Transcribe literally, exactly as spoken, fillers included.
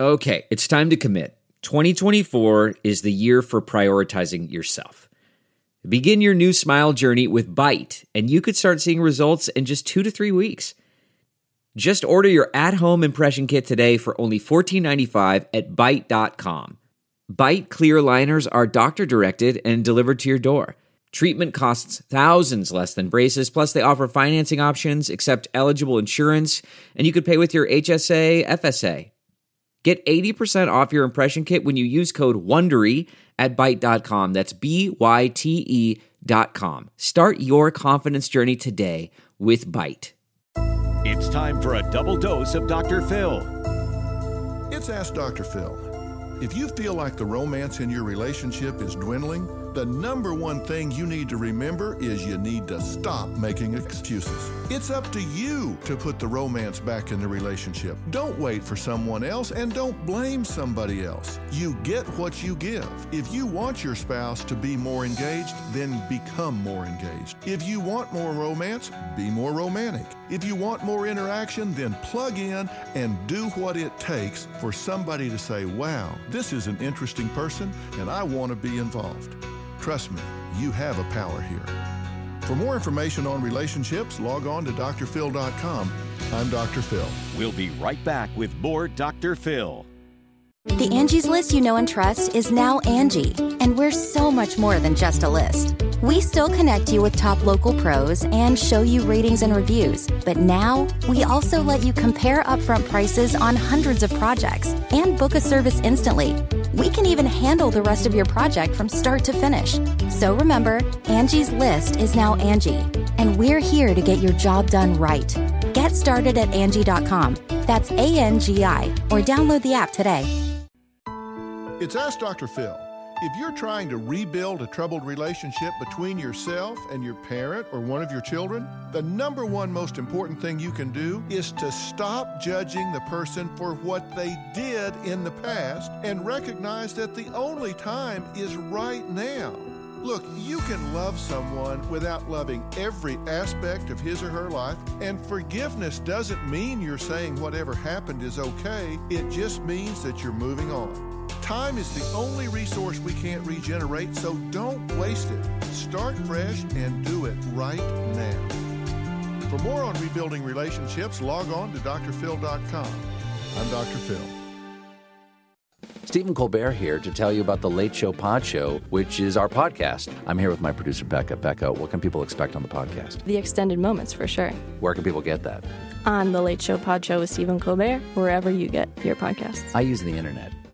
Okay, it's time to commit. twenty twenty-four is the year for prioritizing yourself. Begin your new smile journey with Byte, and you could start seeing results in just two to three weeks. Just order your at-home impression kit today for only fourteen ninety-five at byte dot com. Byte clear aligners are doctor-directed and delivered to your door. Treatment costs thousands less than braces, plus they offer financing options, accept eligible insurance, and you could pay with your H S A, F S A. Get eighty percent off your impression kit when you use code WONDERY at byte dot com. That's B Y T E dot com. Start your confidence journey today with Byte. It's time for a double dose of Doctor Phil. It's Ask Doctor Phil. If you feel like the romance in your relationship is dwindling, the number one thing you need to remember is you need to stop making excuses. It's up to you to put the romance back in the relationship. Don't wait for someone else and don't blame somebody else. You get what you give. If you want your spouse to be more engaged, then become more engaged. If you want more romance, be more romantic. If you want more interaction, then plug in and do what it takes for somebody to say, wow, this is an interesting person and I want to be involved. Trust me, you have a power here. For more information on relationships, log on to D R phil dot com. I'm Doctor Phil. We'll be right back with more Doctor Phil. The Angie's List you know and trust is now Angie, and we're so much more than just a list. We still connect you with top local pros and show you ratings and reviews, but now we also let you compare upfront prices on hundreds of projects and book a service instantly. We can even handle the rest of your project from start to finish. So remember, Angie's List is now Angie, and we're here to get your job done right. Get started at Angie dot com. That's A N G I, or download the app today. It's Ask Doctor Phil. If you're trying to rebuild a troubled relationship between yourself and your parent or one of your children, the number one most important thing you can do is to stop judging the person for what they did in the past and recognize that the only time is right now. Look, you can love someone without loving every aspect of his or her life, and forgiveness doesn't mean you're saying whatever happened is okay. It just means that you're moving on. Time is the only resource we can't regenerate, so don't waste it. Start fresh and do it right now. For more on rebuilding relationships, log on to D R phil dot com. I'm Doctor Phil. Stephen Colbert here to tell you about The Late Show Pod Show, which is our podcast. I'm here with my producer, Becca. Becca, what can people expect on the podcast? The extended moments, for sure. Where can people get that? On The Late Show Pod Show with Stephen Colbert, wherever you get your podcasts. I use the internet.